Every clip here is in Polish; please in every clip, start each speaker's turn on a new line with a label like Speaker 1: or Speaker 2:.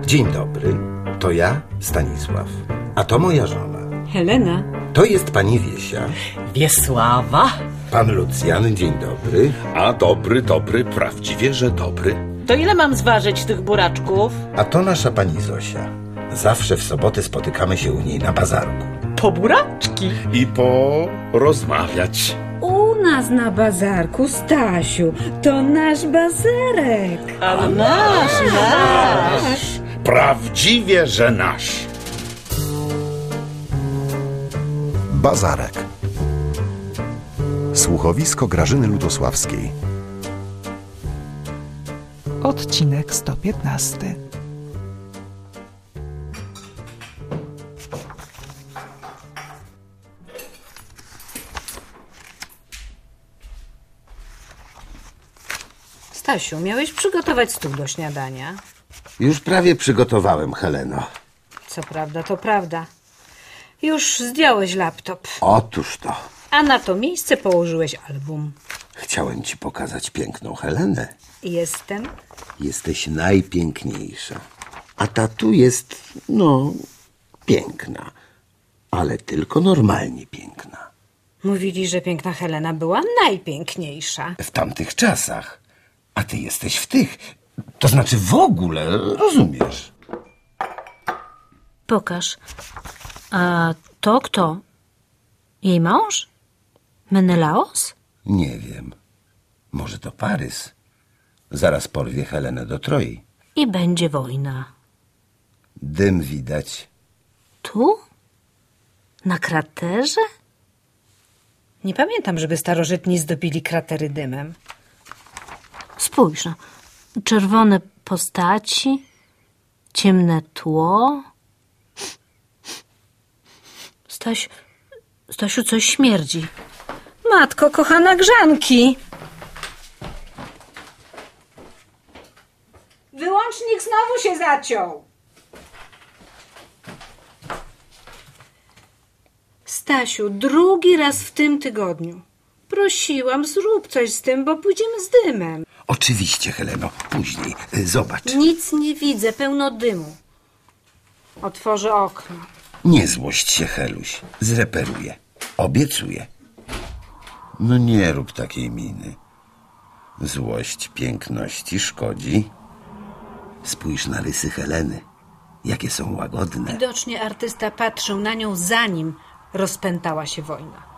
Speaker 1: Dzień dobry, to ja, Stanisław, a to moja żona.
Speaker 2: Helena.
Speaker 1: To jest pani Wiesia.
Speaker 3: Wiesława.
Speaker 1: Pan Lucjan, dzień dobry.
Speaker 4: A dobry, prawdziwie, że dobry.
Speaker 3: To ile mam zważyć tych buraczków?
Speaker 1: A to nasza pani Zosia. Zawsze w soboty spotykamy się u niej na bazarku.
Speaker 3: Po buraczki.
Speaker 4: I porozmawiać.
Speaker 2: U nas na bazarku, Stasiu, to nasz bazarek.
Speaker 3: A nasz.
Speaker 4: Prawdziwie, że nasz.
Speaker 5: Bazarek. Słuchowisko Grażyny Lutosławskiej.
Speaker 6: Odcinek 115.
Speaker 2: Stasiu, miałeś przygotować stół do śniadania.
Speaker 1: Już prawie przygotowałem, Heleno.
Speaker 2: Co prawda, to prawda. Już zdjąłeś laptop,
Speaker 1: Otóż to.
Speaker 2: a na to miejsce położyłeś album.
Speaker 1: Chciałem ci pokazać piękną Helenę.
Speaker 2: Jestem.
Speaker 1: Jesteś najpiękniejsza. A ta tu jest, piękna. Ale tylko normalnie piękna.
Speaker 2: Mówili, że piękna Helena była najpiękniejsza.
Speaker 1: W tamtych czasach. A ty jesteś w tych. To znaczy w ogóle, rozumiesz?
Speaker 7: Pokaż. A to kto? Jej mąż? Menelaos?
Speaker 1: Nie wiem. Może to Parys. Zaraz porwie Helenę do Troi.
Speaker 7: I będzie wojna.
Speaker 1: Dym widać.
Speaker 7: Tu? Na kraterze?
Speaker 2: Nie pamiętam, żeby starożytni zdobili kratery dymem.
Speaker 7: Spójrz, no. Czerwone postaci, ciemne tło. Stasiu, coś śmierdzi.
Speaker 2: Matko kochana, grzanki! Wyłącznik znowu się zaciął. Stasiu, drugi raz w tym tygodniu. Prosiłam, zrób coś z tym, bo pójdziemy z dymem.
Speaker 1: Oczywiście, Heleno. Później. Zobacz.
Speaker 2: Nic nie widzę, pełno dymu. Otworzę okno.
Speaker 1: Nie złość się, Heluś. Zreperuję. Obiecuję. No nie rób takiej miny. Złość piękności szkodzi. Spójrz na rysy Heleny. Jakie są łagodne.
Speaker 2: Widocznie artysta patrzył na nią, zanim rozpętała się wojna.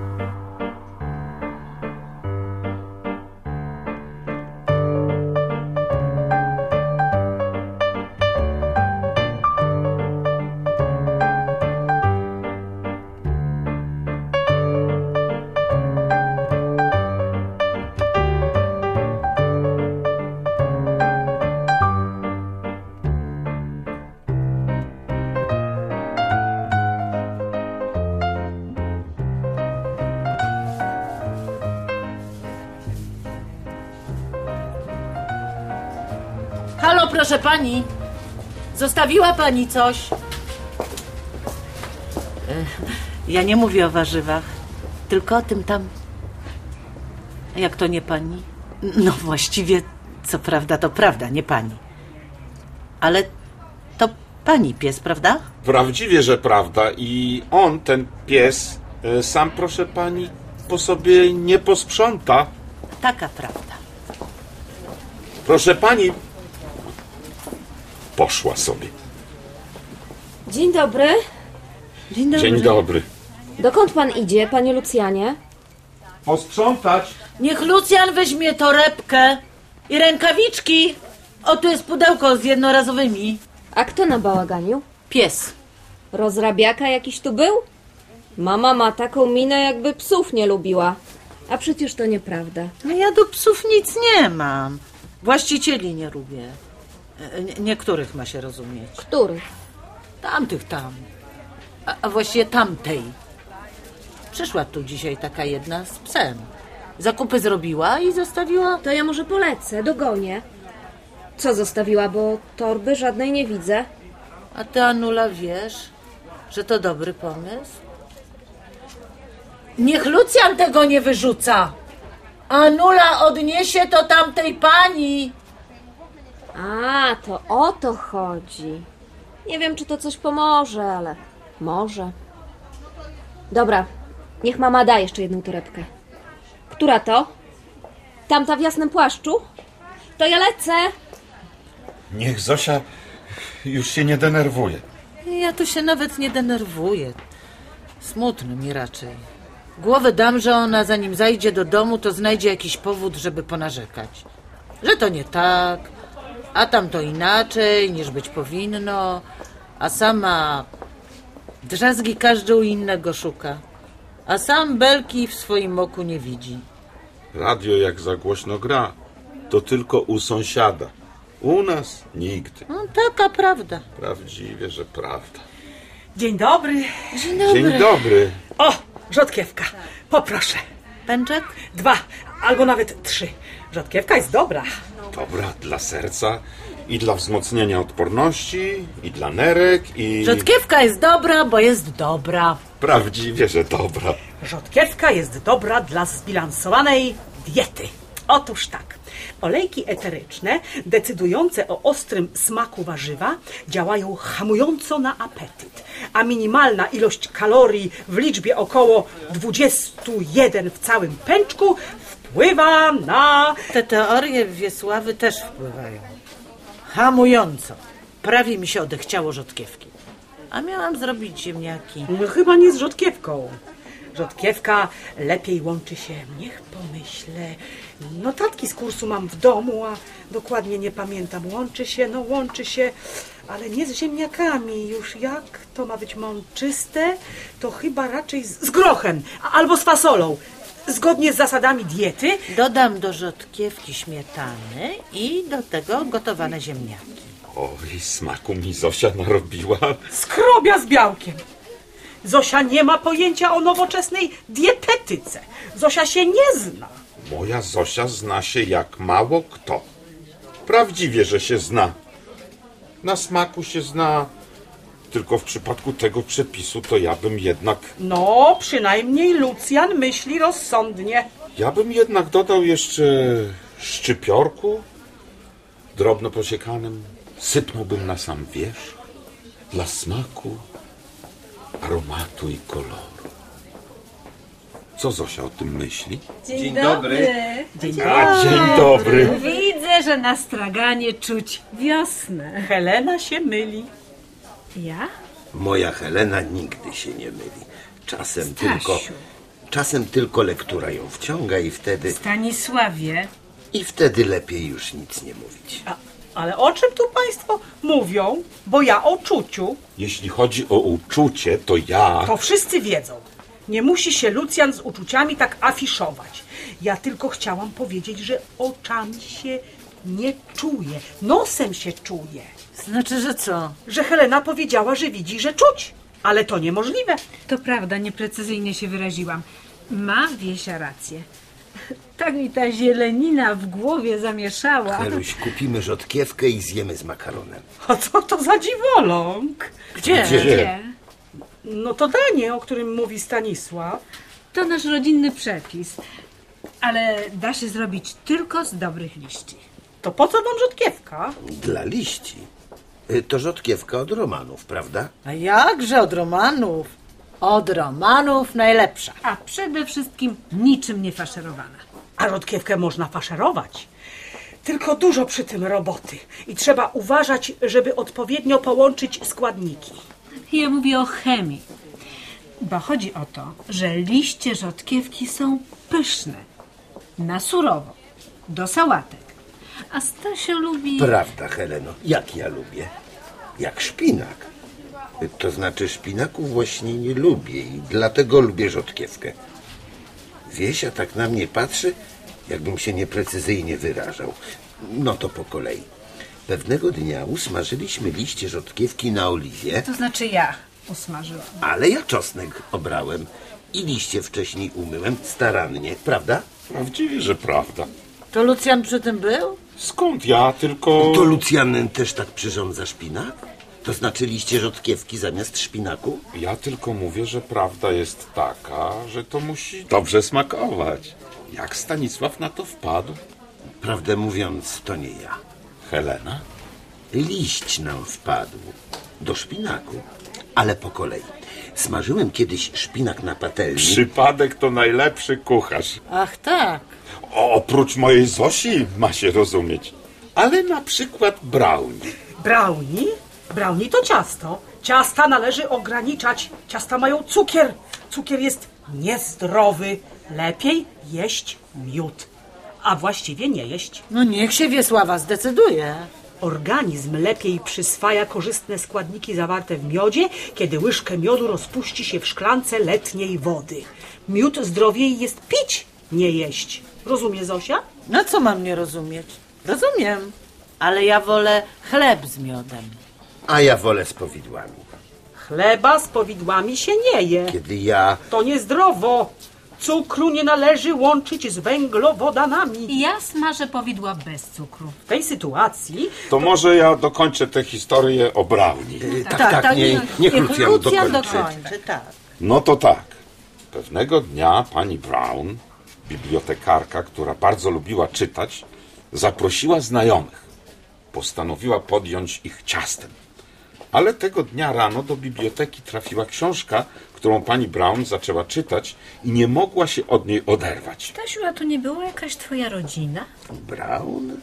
Speaker 3: Halo, proszę pani. Zostawiła pani coś? Ja nie mówię o warzywach, tylko o tym tam. Jak to nie pani? No właściwie, co prawda, to prawda, nie pani. Ale to pani pies, prawda?
Speaker 4: Prawdziwie, że prawda. I on, ten pies, sam, proszę pani, po sobie nie posprząta.
Speaker 3: Taka prawda.
Speaker 4: Proszę pani, poszła sobie.
Speaker 8: Dzień dobry.
Speaker 3: Dzień dobry.
Speaker 4: Dzień dobry.
Speaker 8: Dokąd pan idzie, panie Lucjanie?
Speaker 4: Posprzątać?
Speaker 3: Niech Lucjan weźmie torebkę i rękawiczki. O, tu jest pudełko z jednorazowymi.
Speaker 8: A kto nabałaganił?
Speaker 3: Pies.
Speaker 8: Rozrabiaka jakiś tu był? Mama ma taką minę, jakby psów nie lubiła. A przecież to nieprawda.
Speaker 3: No ja do psów nic nie mam. Właścicieli nie lubię. Niektórych ma się rozumieć.
Speaker 8: Który?
Speaker 3: Tamtych tam. A właściwie tamtej. Przyszła tu dzisiaj taka jedna z psem. Zakupy zrobiła i zostawiła...
Speaker 8: To ja może polecę, dogonię. Co zostawiła, bo torby żadnej nie widzę.
Speaker 3: A ty, Anula, wiesz, że to dobry pomysł? Niech Lucjan tego nie wyrzuca. Anula odniesie to tamtej pani.
Speaker 8: A, A, to o to chodzi. Nie wiem, czy to coś pomoże, ale może. Dobra, niech mama da jeszcze jedną torebkę. Która to? Tamta w jasnym płaszczu? To ja lecę.
Speaker 4: Niech Zosia już się nie denerwuje.
Speaker 3: Ja tu się nawet nie denerwuję. Smutno mi raczej. Głowę dam, że ona zanim zajdzie do domu, to znajdzie jakiś powód, żeby ponarzekać. Że to nie tak, a tam to inaczej, niż być powinno, a sama drzazgi każdy u innego szuka, a sam belki w swoim oku nie widzi.
Speaker 4: Radio jak za głośno gra, to tylko u sąsiada. U nas nigdy.
Speaker 3: No, taka prawda.
Speaker 4: Prawdziwie, że prawda.
Speaker 9: Dzień dobry.
Speaker 4: Dzień dobry.
Speaker 9: O, rzodkiewka. Poproszę.
Speaker 3: Pęczek?
Speaker 9: 2 albo nawet 3. Rzodkiewka jest dobra.
Speaker 4: Dobra dla serca i dla wzmocnienia odporności, i dla nerek, i...
Speaker 3: Rzodkiewka jest dobra, bo jest dobra.
Speaker 4: Prawdziwie, że dobra.
Speaker 9: Rzodkiewka jest dobra dla zbilansowanej diety. Otóż tak. Olejki eteryczne, decydujące o ostrym smaku warzywa, działają hamująco na apetyt, a minimalna ilość kalorii w liczbie około 21 w całym pęczku wpływa na...
Speaker 3: Te teorie Wiesławy też wpływają. Hamująco. Prawie mi się odechciało rzodkiewki. A miałam zrobić ziemniaki.
Speaker 9: No, chyba nie z rzodkiewką. Rzodkiewka lepiej łączy się, niech pomyślę, notatki z kursu mam w domu, a dokładnie nie pamiętam. Łączy się, ale nie z ziemniakami. Już jak to ma być mączyste, to chyba raczej z grochem albo z fasolą. Zgodnie z zasadami diety.
Speaker 3: Dodam do rzodkiewki śmietany i do tego gotowane ziemniaki.
Speaker 4: Oj, smaku mi Zosia narobiła.
Speaker 9: Skrobia z białkiem. Zosia nie ma pojęcia o nowoczesnej dietetyce. Zosia się nie zna.
Speaker 4: Moja Zosia zna się jak mało kto. Prawdziwie, że się zna. Na smaku się zna. Tylko w przypadku tego przepisu to ja bym jednak...
Speaker 9: No, przynajmniej Lucjan myśli rozsądnie.
Speaker 4: Ja bym jednak dodał jeszcze szczypiorku drobno posiekanym. Sypnąłbym na sam wierzch dla smaku, aromatu i koloru. Co Zosia o tym myśli?
Speaker 2: Dzień dobry.
Speaker 9: Dzień
Speaker 4: Dzień dobry.
Speaker 2: Widzę, że na straganie czuć wiosnę.
Speaker 9: Helena się myli.
Speaker 2: Ja?
Speaker 1: Moja Helena nigdy się nie myli.
Speaker 2: Stasiu.
Speaker 1: Czasem tylko lektura ją wciąga
Speaker 2: Stanisławie.
Speaker 1: i wtedy lepiej już nic nie mówić.
Speaker 9: Ale o czym tu państwo mówią? Bo ja o czuciu.
Speaker 4: Jeśli chodzi o uczucie, to ja...
Speaker 9: To wszyscy wiedzą. Nie musi się Lucjan z uczuciami tak afiszować. Ja tylko chciałam powiedzieć, że oczami się nie czuje. Nosem się czuje.
Speaker 3: Znaczy, że co?
Speaker 9: Że Helena powiedziała, że widzi, że czuć. Ale to niemożliwe.
Speaker 2: To prawda, nieprecyzyjnie się wyraziłam. Ma Wiesia rację. Tak mi ta zielenina w głowie zamieszała.
Speaker 1: Heluś, kupimy rzodkiewkę i zjemy z makaronem.
Speaker 9: A co to za dziwoląg?
Speaker 3: Gdzie?
Speaker 9: No to danie, o którym mówi Stanisław.
Speaker 2: To nasz rodzinny przepis. Ale da się zrobić tylko z dobrych liści.
Speaker 9: To po co wam rzodkiewka?
Speaker 1: Dla liści. To rzodkiewka od Romanów, prawda?
Speaker 3: A jakże od Romanów? Od Romanów najlepsza.
Speaker 2: A przede wszystkim niczym nie faszerowana.
Speaker 9: A rzodkiewkę można faszerować. Tylko dużo przy tym roboty. I trzeba uważać, żeby odpowiednio połączyć składniki.
Speaker 2: Ja mówię o chemii. Bo chodzi o to, że liście rzodkiewki są pyszne. Na surowo. Do sałatek. A Stasio lubi...
Speaker 1: Prawda, Heleno. Jak ja lubię. Jak szpinak. To znaczy szpinaku właśnie nie lubię i dlatego lubię rzodkiewkę. Wiesia tak na mnie patrzy, jakbym się nieprecyzyjnie wyrażał. No to po kolei. Pewnego dnia usmażyliśmy liście rzodkiewki na oliwie,
Speaker 2: To znaczy ja usmażyłam.
Speaker 1: ale ja czosnek obrałem i liście wcześniej umyłem starannie, prawda?
Speaker 4: Prawdziwie, że prawda.
Speaker 3: To Lucjan przy tym był?
Speaker 4: Skąd ja tylko...
Speaker 1: To Lucjan też tak przyrządza szpinak? To znaczy liście rzodkiewki zamiast szpinaku?
Speaker 4: Ja tylko mówię, że prawda jest taka, że to musi dobrze smakować. Jak Stanisław na to wpadł?
Speaker 1: Prawdę mówiąc, to nie ja.
Speaker 4: Helena?
Speaker 1: liść nam wpadł do szpinaku, ale po kolei. Smażyłem kiedyś szpinak na patelni.
Speaker 4: Przypadek to najlepszy kucharz.
Speaker 3: Ach tak.
Speaker 4: Oprócz mojej Zosi ma się rozumieć. Ale na przykład brownie.
Speaker 9: Brownie? Brownie to ciasto. Ciasta należy ograniczać. Ciasta mają cukier. Cukier jest niezdrowy. Lepiej jeść miód. A właściwie nie jeść.
Speaker 3: No niech się Wiesława zdecyduje.
Speaker 9: Organizm lepiej przyswaja korzystne składniki zawarte w miodzie, kiedy łyżkę miodu rozpuści się w szklance letniej wody. Miód zdrowiej jest pić, nie jeść. Rozumie, Zosia?
Speaker 3: No co mam nie rozumieć? Rozumiem. Ale ja wolę chleb z miodem.
Speaker 1: A ja wolę z powidłami.
Speaker 9: Chleba z powidłami się nie je.
Speaker 1: Kiedy ja...
Speaker 9: To niezdrowo. Cukru nie należy łączyć z węglowodanami.
Speaker 2: Ja smażę powidła bez cukru.
Speaker 9: W tej sytuacji
Speaker 4: To może ja dokończę tę historię o brownie.
Speaker 1: Tak, niech Lucjan dokończy.
Speaker 3: dokończy, tak.
Speaker 4: No to tak. Pewnego dnia pani Brown, bibliotekarka, która bardzo lubiła czytać, zaprosiła znajomych. Postanowiła podjąć ich ciastem. Ale tego dnia rano do biblioteki trafiła książka, którą pani Brown zaczęła czytać i nie mogła się od niej oderwać.
Speaker 2: Stasiu, a to nie była jakaś twoja rodzina?
Speaker 1: Brown?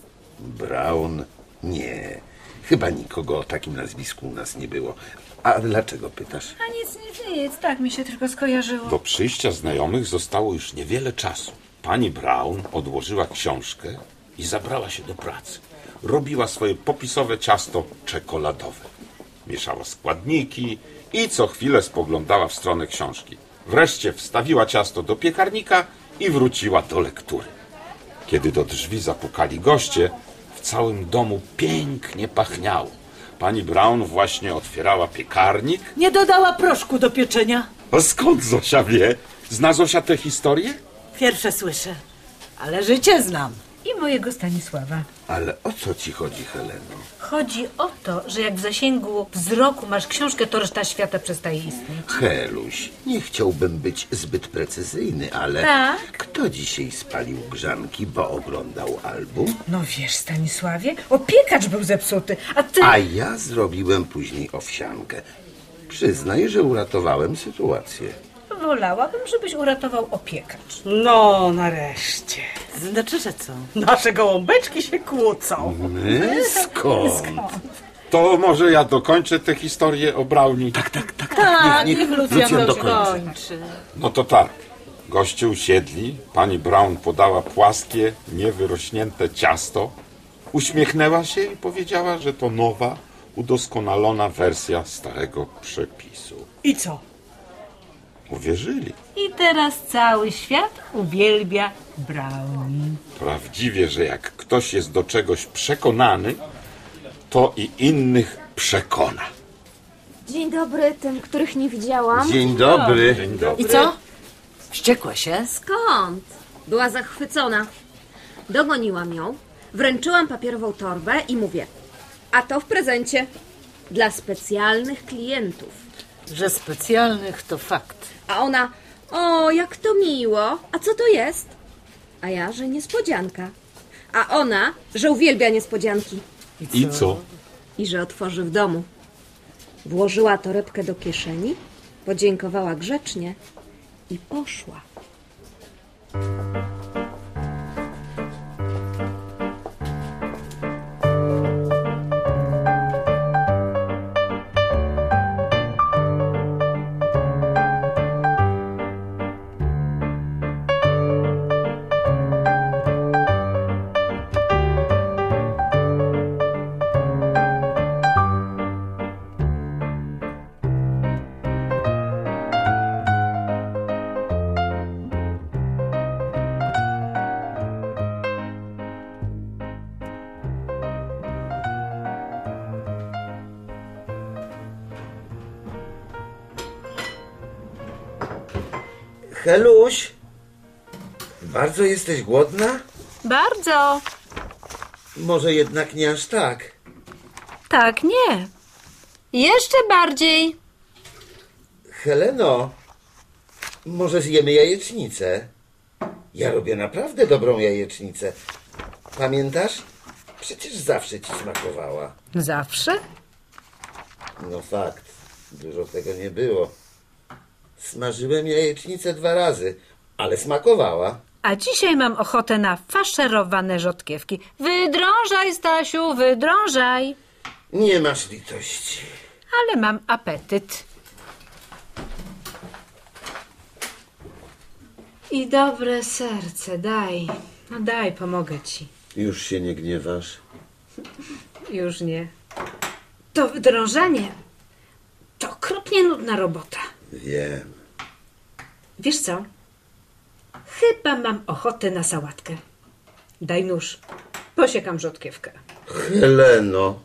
Speaker 1: Brown? Nie. Chyba nikogo o takim nazwisku u nas nie było. A dlaczego pytasz?
Speaker 2: A nic, tak mi się tylko skojarzyło.
Speaker 4: Do przyjścia znajomych zostało już niewiele czasu. Pani Brown odłożyła książkę i zabrała się do pracy. Robiła swoje popisowe ciasto czekoladowe. Mieszała składniki i co chwilę spoglądała w stronę książki. Wreszcie wstawiła ciasto do piekarnika i wróciła do lektury. Kiedy do drzwi zapukali goście, w całym domu pięknie pachniało. Pani Brown właśnie otwierała piekarnik.
Speaker 3: Nie dodała proszku do pieczenia.
Speaker 4: A skąd Zosia wie? Zna Zosia tę historię?
Speaker 3: Pierwsze słyszę, ale życie znam.
Speaker 2: I mojego Stanisława.
Speaker 1: Ale o co ci chodzi, Heleno?
Speaker 2: Chodzi o to, że jak w zasięgu wzroku masz książkę, to reszta świata przestaje istnieć.
Speaker 1: Heluś, nie chciałbym być zbyt precyzyjny, ale
Speaker 2: Tak?
Speaker 1: kto dzisiaj spalił grzanki, bo oglądał album?
Speaker 2: No wiesz, Stanisławie, opiekacz był zepsuty, a ty...
Speaker 1: A ja zrobiłem później owsiankę. Przyznaj, że uratowałem sytuację.
Speaker 2: Wolałabym, żebyś uratował opiekacz.
Speaker 9: No, nareszcie.
Speaker 3: Znaczy, że co?
Speaker 9: Nasze gołąbeczki się kłócą.
Speaker 1: My? Skąd?
Speaker 4: To może ja dokończę tę historię o brownie?
Speaker 3: Tak, niech Lucjan dokończy.
Speaker 4: No to tak. Goście usiedli, pani Brown podała płaskie, niewyrośnięte ciasto, uśmiechnęła się i powiedziała, że to nowa, udoskonalona wersja starego przepisu.
Speaker 9: I co?
Speaker 4: Uwierzyli.
Speaker 2: I teraz cały świat uwielbia brownie.
Speaker 4: Prawdziwie, że jak ktoś jest do czegoś przekonany, to i innych przekona.
Speaker 8: Dzień dobry tym, których nie widziałam.
Speaker 1: Dzień dobry.
Speaker 4: Dzień dobry.
Speaker 3: I co? Wściekła się?
Speaker 8: Skąd? Była zachwycona. Dogoniłam ją, wręczyłam papierową torbę i mówię: a to w prezencie dla specjalnych klientów.
Speaker 3: Że specjalnych to fakt.
Speaker 8: A ona: o, jak to miło. A co to jest? A ja, że niespodzianka. A ona, że uwielbia niespodzianki.
Speaker 4: I co?
Speaker 8: I że otworzy w domu. Włożyła torebkę do kieszeni, podziękowała grzecznie i poszła.
Speaker 1: Heluś, bardzo jesteś głodna?
Speaker 7: Bardzo.
Speaker 1: Może jednak nie aż tak.
Speaker 7: Tak, nie. Jeszcze bardziej.
Speaker 1: Heleno, może zjemy jajecznicę? Ja robię naprawdę dobrą jajecznicę. Pamiętasz? Przecież zawsze ci smakowała.
Speaker 2: Zawsze?
Speaker 1: No fakt, dużo tego nie było. Smażyłem jajecznicę 2 razy, ale smakowała.
Speaker 2: A dzisiaj mam ochotę na faszerowane rzodkiewki. Wydrążaj, Stasiu, wydrążaj.
Speaker 1: Nie masz litości.
Speaker 2: Ale mam apetyt. I dobre serce, daj. No daj, pomogę ci.
Speaker 1: Już się nie gniewasz?
Speaker 2: Już nie. To wydrążanie to okropnie nudna robota.
Speaker 1: Wiem.
Speaker 2: Wiesz co? Chyba mam ochotę na sałatkę. Daj nóż. Posiekam rzodkiewkę.
Speaker 1: Heleno.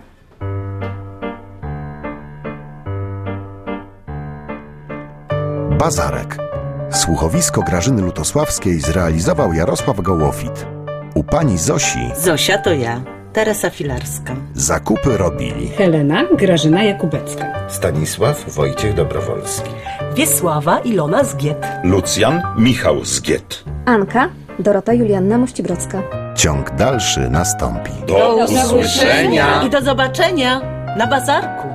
Speaker 5: Bazarek. Słuchowisko Grażyny Lutosławskiej zrealizował Jarosław Gołofit. U pani Zosi
Speaker 3: Zosia to ja, Teresa Filarska.
Speaker 5: zakupy robili
Speaker 2: Helena Grażyna Jakubecka.
Speaker 1: Stanisław Wojciech Dobrowolski.
Speaker 6: Wiesława Ilona Zgiet.
Speaker 4: Lucjan Michał Zgiet.
Speaker 8: Anka Dorota Julianna Mościbrocka.
Speaker 5: Ciąg dalszy nastąpi.
Speaker 4: Do usłyszenia!
Speaker 3: I do zobaczenia na bazarku.